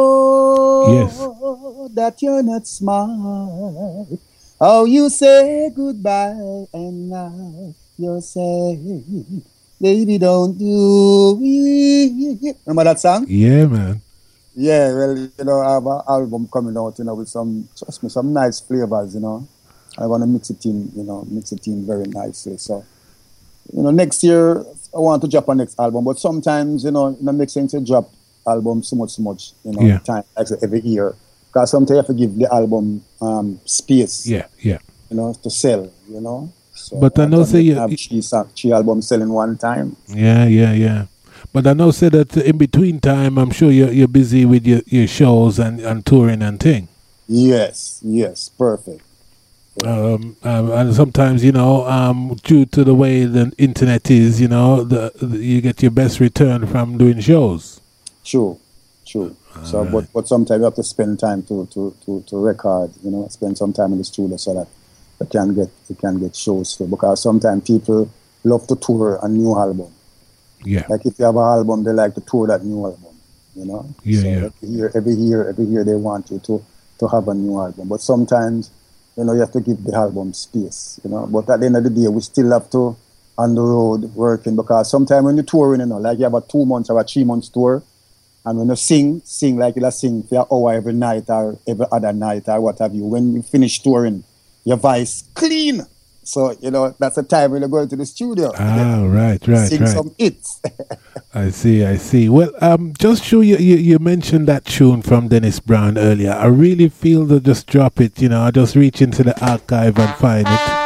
know that you're not smart. Oh, you say goodbye and now you're saying, baby, don't do it." Remember that song?
Yeah, man.
Yeah, well, you know, I have an album coming out, you know, with some nice flavors, you know. I want to mix it in very nicely. So, you know, next year I want to drop a next album, but sometimes, you know, it makes sense to drop albums so much, you know, time, like every year. Because sometimes you have to give the album space.
Yeah.
You know, to sell, you know. So
but I know say you
have three albums selling one time.
Yeah. But I know say that in between time, I'm sure you're busy with your shows and touring and thing.
Yes, perfect.
And sometimes, you know, due to the way the internet is, you know, you get your best return from doing shows.
True. So, but sometimes you have to spend time to record, you know, spend some time in the studio so that you can get shows too. Because sometimes people love to tour a new album.
Yeah.
Like if you have an album, they like to tour that new album. you know.
Yeah,
so
yeah.
Every year they want you to have a new album. But sometimes, you know, you have to give the album space, you know. But at the end of the day, we still have to on the road working, because sometimes when you're touring, you know, like you have a 2 months or a 3 months tour, and when you sing like you sing for an hour every night or every other night or what have you, when you finish touring, your voice clean. So, you know, that's the time when you go into the studio.
Ah, right.
Sing some hits.
I see. Well, just sure you mentioned that tune from Dennis Brown earlier. I really feel to just drop it, you know, I just reach into the archive and find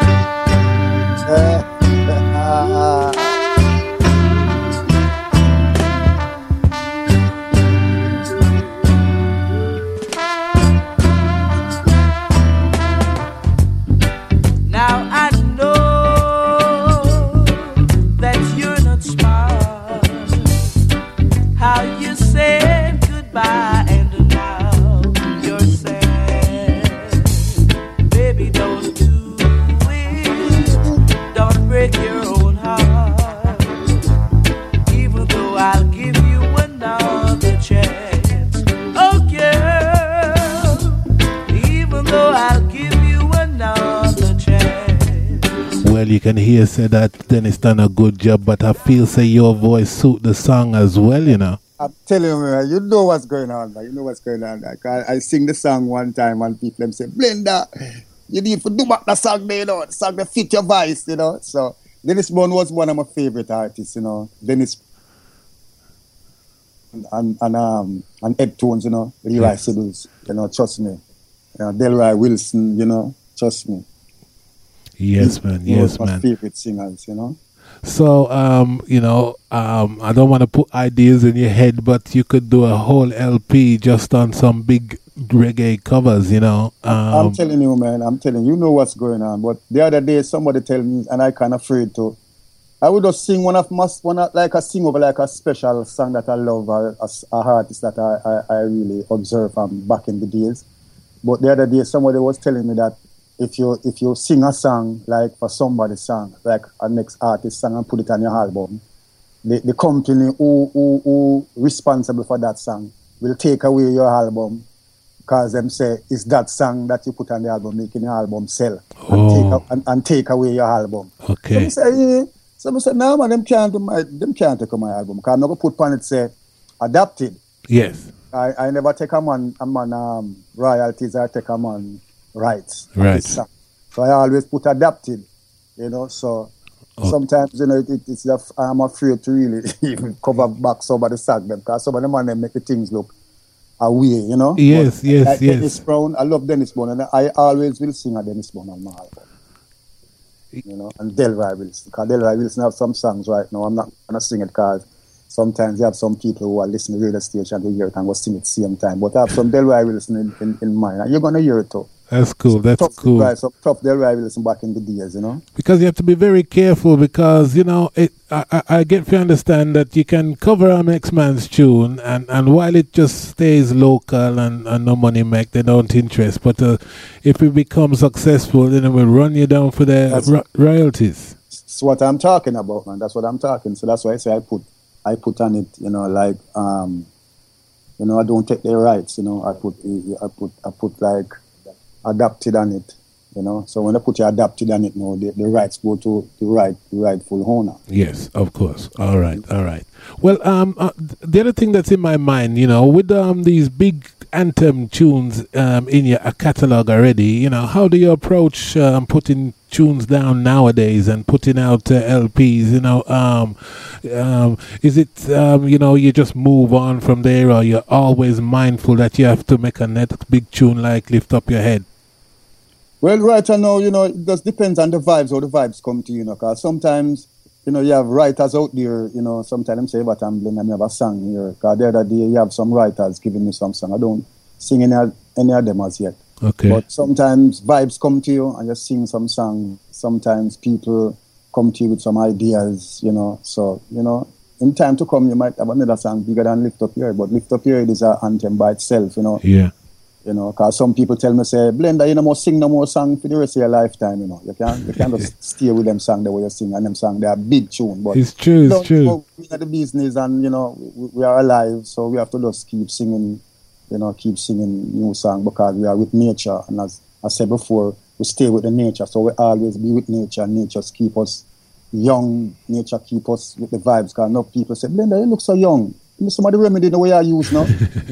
it. You can hear say that Dennis done a good job, but I feel say your voice suit the song as well, you know.
I'm telling you, man, you know what's going on, man. You know what's going on. Like, I sing the song one time and people them say, Blender, you need to do back the song there, you know, the song that fit your voice, you know. So Dennis Brown was one of my favorite artists, you know. Dennis and Ed Tones, you know, Levi Siddles, you know, trust me. You know, Delroy Wilson, you know, trust me.
Yes, man. Yes,
my
man.
favorite singers, you know.
So, you know, I don't want to put ideas in your head, but you could do a whole LP just on some big reggae covers, you know.
I'm telling you, man. I'm telling you, you know what's going on. But the other day, somebody tell me, and I kind of afraid to. I would just sing like a sing over like a special song that I love, a artist that I really observe from back in the days. But the other day, somebody was telling me that if you sing a song like for somebody's song, like a next artist song, and put it on your album, the company who responsible for that song will take away your album, because them say it's that song that you put on the album making your album sell, and take away your album.
Okay.
So I say, no man, them can't take my album, because I'm not gonna put on it say adapted.
Yes.
I never take a man royalties, I take a man rights.
Right.
So I always put adapted, you know. So sometimes, you know, it's I'm afraid to really even cover back some of the song them, because some of the man them make the things look away, you know.
Yes.
Dennis Brown, I love Dennis Brown, and I always will sing a Dennis Brown on my album. You know, and Delroy Wilson, because Delroy Wilson have some songs right now. I'm not gonna sing it because sometimes you have some people who are listening to the radio station, they hear it and go sing it at the same time. But I have some Delroy Wilson in mind, and you're gonna hear it too.
That's cool. That's cool.
So tough Delroy Wilson back in the days, you know.
Because you have to be very careful, because, you know, I get to understand that you can cover a next man's tune, and while it just stays local and no money make, they don't interest. But if it becomes successful, then it will run you down for the royalties.
That's what I'm talking about, man. That's what I'm talking. So that's why I say I put on it, you know, like you know, I don't take the rights, you know. I put like adapted on it, you know. So when I put you adapted on it, no, the rights go to the rightful owner.
Yes, of course. All right. Well, the other thing that's in my mind, you know, with these big anthem tunes in your catalog already, you know, how do you approach putting tunes down nowadays and putting out LPs? You know, is it you know, you just move on from there, or you're always mindful that you have to make a next big tune like Lift Up Your Head?
Well, right now, you know, it just depends on the vibes, how the vibes come to you know, because sometimes, you know, you have writers out there, you know, sometimes say, but I'm blame, I have a song here. Because the other day, you have some writers giving me some song. I don't sing any of them as yet.
Okay.
But sometimes vibes come to you and you sing some song. Sometimes people come to you with some ideas, you know. So, you know, in time to come, you might have another song bigger than Lift Up Your Head. But Lift Up Your Head is an anthem by itself, you know.
Yeah.
You know, because some people tell me, say, Blender, you know, must sing no more song for the rest of your lifetime, you know. You can't just stay with them song the way you sing, and them song, they are big tune. But
it's true, it's true.
We're in the business, and, you know, we are alive, so we have to just keep singing, you know, keep singing new song, because we are with nature. And as I said before, we stay with the nature, so we always be with nature. Nature keep us young, nature keep us with the vibes, because enough people say, Blender, you look so young. Some of the remedy the way I use now.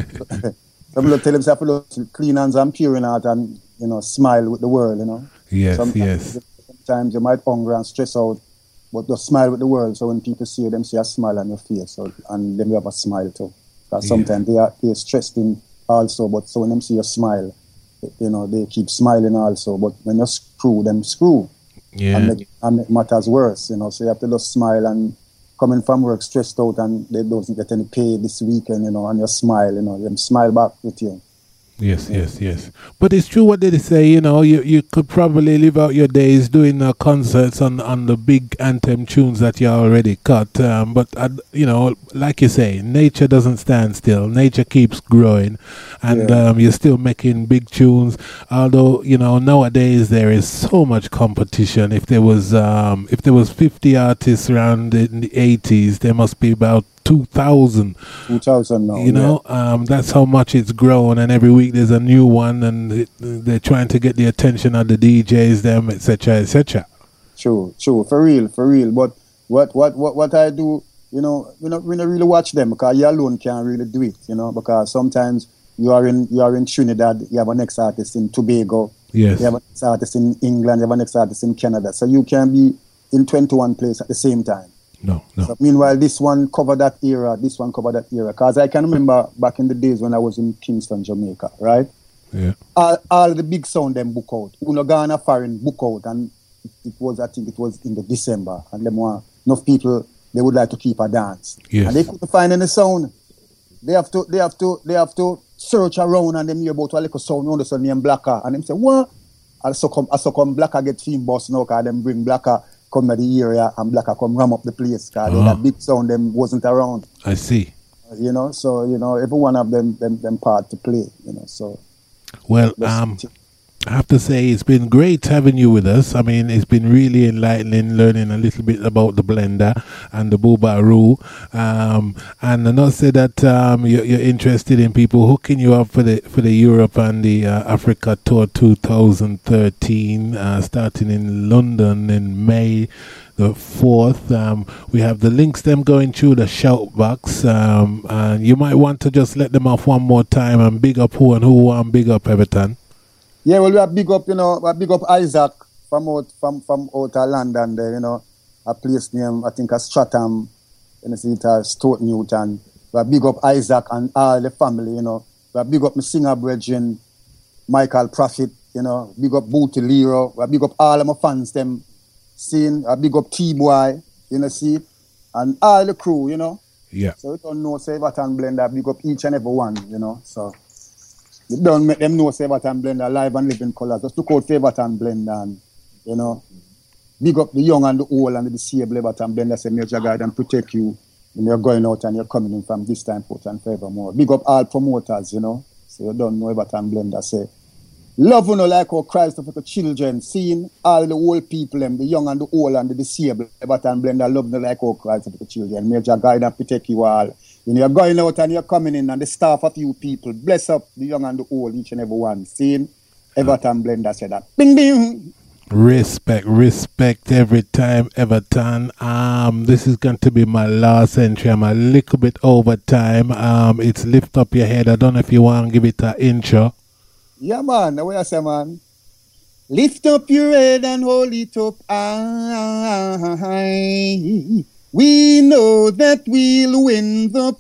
Some people tell themselves to clean hands and pure in heart and, you know, smile with the world, you know.
Yes,
sometimes you might hunger and stress out, but just smile with the world. So when people see you, them see a smile on your face, and then you have a smile too. Because sometimes they're stressed in also, but so when them see you smile, you know, they keep smiling also. But when you screw, them screw.
Yeah.
And make matters worse, you know. So you have to just smile, and coming from work stressed out and they don't get any pay this weekend, you know, and you smile, you know, them smile back with you.
Yes. But it's true what they say, you know, you could probably live out your days doing concerts on the big anthem tunes that you already cut. But, you know, like you say, nature doesn't stand still. Nature keeps growing. And you're still making big tunes. Although, you know, nowadays there is so much competition. If there was 50 artists around in the 80s, there must be about 2,000 now. You know, that's how much it's grown, and every week there's a new one, and they're trying to get the attention of the DJs, them, etc., etc.
True, for real. But what I do, you know, we don't really watch them, because you alone can't really do it, you know, because sometimes you are in Trinidad, you have an next artist in Tobago,
yes,
you have an next artist in England, you have an next artist in Canada, so you can be in 21 places at the same time.
No.
So meanwhile, this one covered that era. Because I can remember back in the days when I was in Kingston, Jamaica, right?
Yeah.
All the big sound them book out. Uno Ghana foreign book out, and I think it was in the December, and them were enough people, they would like to keep a dance.
Yes.
And they couldn't find any sound. They have to search around, and them hear about a little sound on the sun named Blacker, and them say, what? And so come Blacker get theme boss now, because them bring Blacker come to the area, and Blacker come ram up the place, because that big sound them wasn't around.
I see.
You know, so, you know, every one of them part to play, you know, so.
Well, I have to say it's been great having you with us. I mean, it's been really enlightening, learning a little bit about the Blender and the Boobaroo. And I know say that you're interested in people hooking you up for the Europe and the Africa Tour 2013, starting in London in May the 4th. We have the links them going through the shout box. And you might want to just let them off one more time and big up who and who want big up Everton.
Yeah, well, we have big up, you know, Isaac from out of London there, you know, a place named, I think, Stratham, you know, see it Stoke Newton. We have big up Isaac and all the family, you know. We have big up my singer brethren, Michael Prophet, you know, big up Booty Lero. We have big up all of my fans, them, seeing, big up T-Boy, you know, see, and all the crew, you know.
Yeah.
So we don't know, say, Everton Blender, big up each and every one, you know, so. You don't make them know Everton Blender live and live in colours. Just look out for Everton Blender, and, you know, big up the young and the old and the disabled. Everton Blender say, Major guide and protect you when you're going out and you're coming in from this time forth and forevermore. Big up all promoters, you know. So you don't know Everton Blender say, love you know like how Christ of the children, seeing all the old people, them, the young and the old and the disabled. Everton Blender love you like how Christ of the children. Major guide and protect you all. You know, you're going out and you're coming in, and the staff of you people, bless up the young and the old, each and every one. Seeing Everton Blender said that. Bing, bing.
Respect every time, Everton. This is going to be my last entry. I'm a little bit over time. It's Lift Up Your Head. I don't know if you want to give it an intro.
Yeah, man. The way I say, man. Lift up your head and hold it up high. We know that we'll win the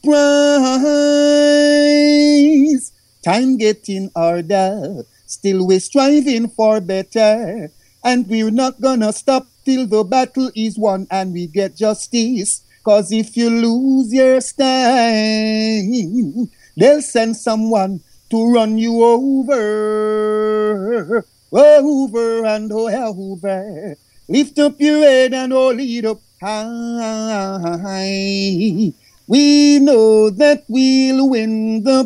prize. Time getting harder, still we're striving for better. And we're not gonna stop till the battle is won and we get justice. 'Cause if you lose your stand, they'll send someone to run you over. Over and over. Lift up your head and hold it up high. We know that we'll win the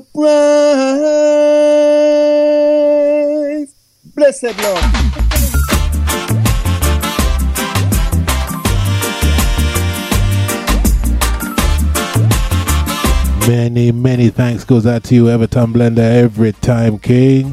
prize. Blessed Lord.
Many, many thanks goes out to you, Everton Blender, every time, King.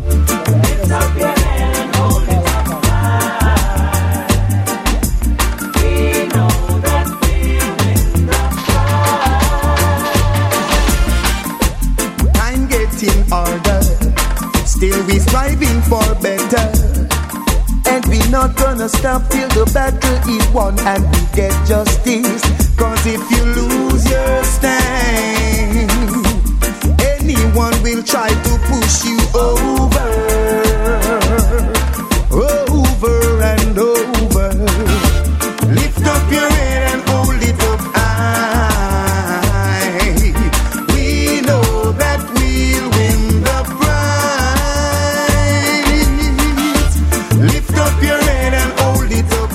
Time getting harder, still we striving for better. And we not gonna stop till the battle is won and we get justice. Cause if you lose your stand, anyone will try to push you over and over. Lift up your head and hold it up high. We know that we'll win the prize. Lift up your head and hold it up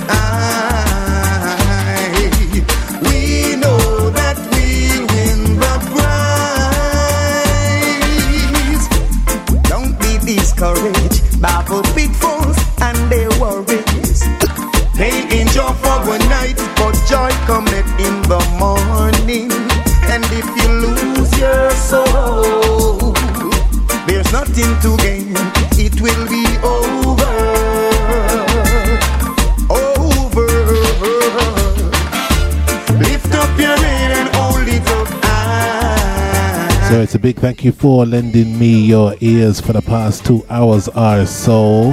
high. We know that we'll win the prize. Don't be discouraged by the pitfalls and their worries. Pain endure for one night, but joy cometh in the morning. And if you lose your soul, there's nothing to gain. It will be over. Lift up your head and hold it up high.
So it's a big thank you for lending me your ears for the past 2 hours or so.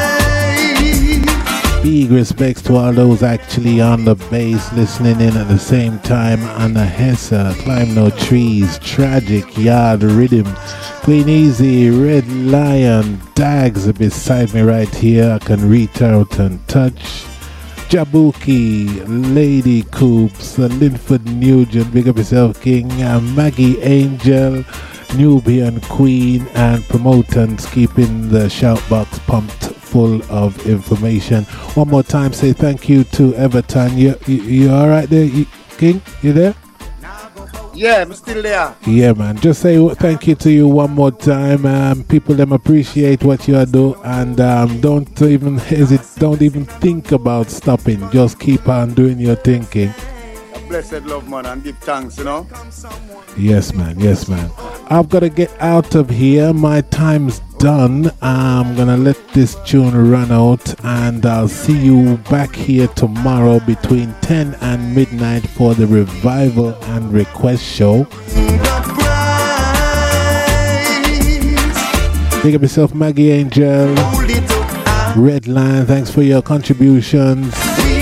Big respects to all those actually on the bass listening in at the same time. Anna Hessa, Climb No Trees, Tragic, Yard Rhythm, Queen Easy, Red Lion, Dags beside me right here. I can reach out and touch. Jabuki, Lady Coops, Linford Nugent, big up yourself, King, Maggie Angel, Nubian Queen, and promoters keeping the shout box pumped full of information. One more time, say thank you to Everton. You all right there, King? You there?
Yeah, I'm still there.
Yeah, man. Just say thank you to you one more time. People them appreciate what you do, and don't even hesitate. Don't even think about stopping. Just keep on doing your thinking.
Blessed love, man, and give thanks, you know.
Yes, man. Yes, man. I've got to get out of here. My time's done. I'm gonna let this tune run out, and I'll see you back here tomorrow between 10 and midnight for the revival and request show. Big up yourself, Maggie Angel, Red Lion. Thanks for your contributions.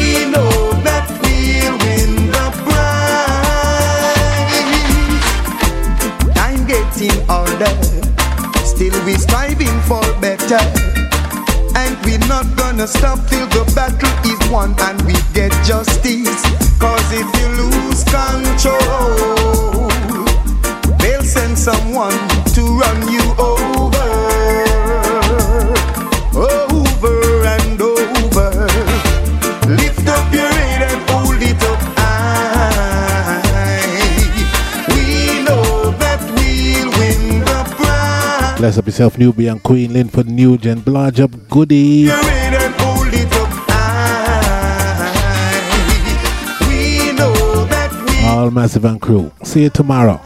Still we striving for better, and we're not gonna stop till the battle is won and we get justice. Cause if you lose control, they'll send someone to run you over and over. Lift up your head and hold it up high. We know that we'll win the prize.
Bless up yourself, Nubian Queen, Linford Nugent, Blarge up Goody.
Your head and hold it up high. We know that we
All Massive and crew. See you tomorrow.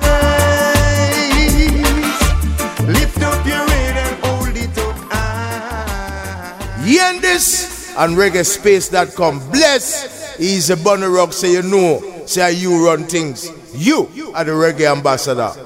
lift up your head and hold it up high.
Yendis and reggaespace.com. Bless is a Bunny Rock, say you know, say you run things. You are the reggae ambassador.